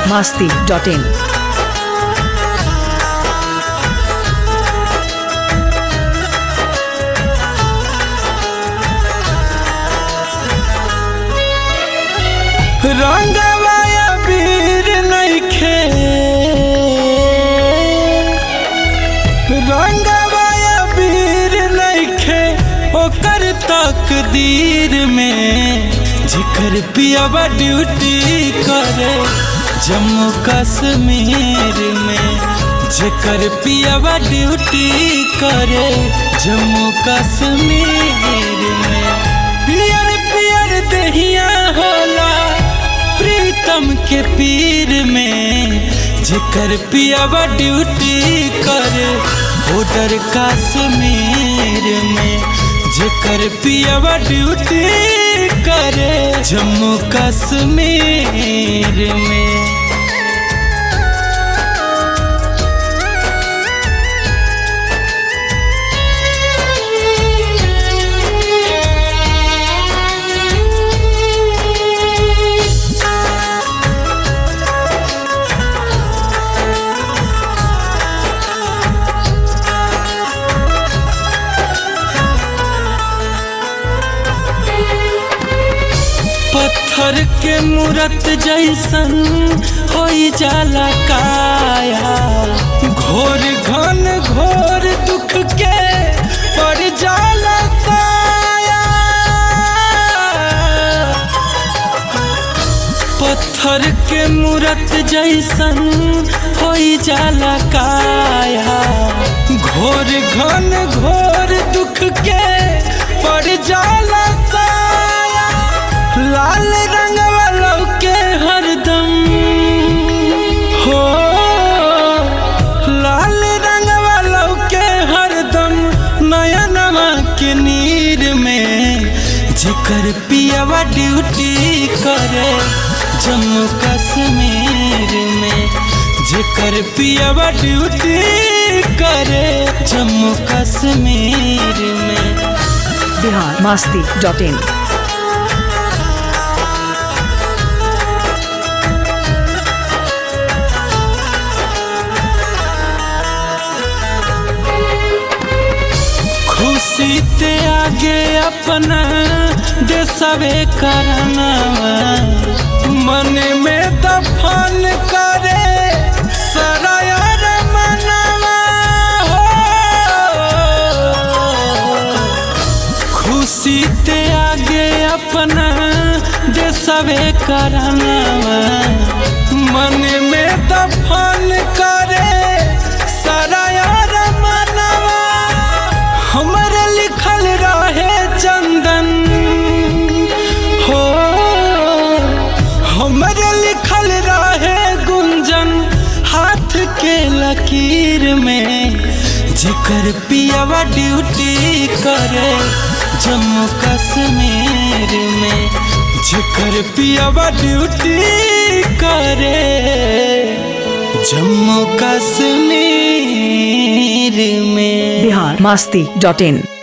biharmasti.in। रंगवाया वीर नइखे रंगवाया वीर नइखे ओकर तकदीर में जिकर पियावा ड्यूटी करे जम्मू कश्मीर में जिकर पियावा ड्यूटी करे जम्मू कश्मीर में पियर पियर दहिया होला प्रीतम के पीर में जिकर पियावा ड्यूटी करे बॉर्डर कश्मीर में जिकर पियावा ड्यूटी करे जम्मू कश्मीर में। पत्थर के मूरत जैसन होई जाला काया घोर घन घोर दुख के पड़ जाला साया पत्थर के मूरत जैसन होई जाला काया घोर घन घोर दुख के पड़ जाला साया लाल रंग वालों के हरदम हो लाल रंग वालों के हरदम नया नमा के नीर में जिकर पियावा ड्यूटी करे जम्मू कश्मीर में जिकर पियावा ड्यूटी करे जम्मू कश्मीर में। biharmasti.in। खुशी ते आगे अपना देशवे करना मन में दफन करे सरायर मनवा हो खुशी ते आगे अपना देशवे करना मन में दफन करे सरायर मनवा हमारे लिखल रहे चंदन हो हमारे लिखल रहे गुंजन हाथ के लकीर में जिकर पियावा ड्यूटी करे जम्मू कश्मीर में जिकर पियावा ड्यूटी करे जम्मू कश्मीर में। biharmasti.in।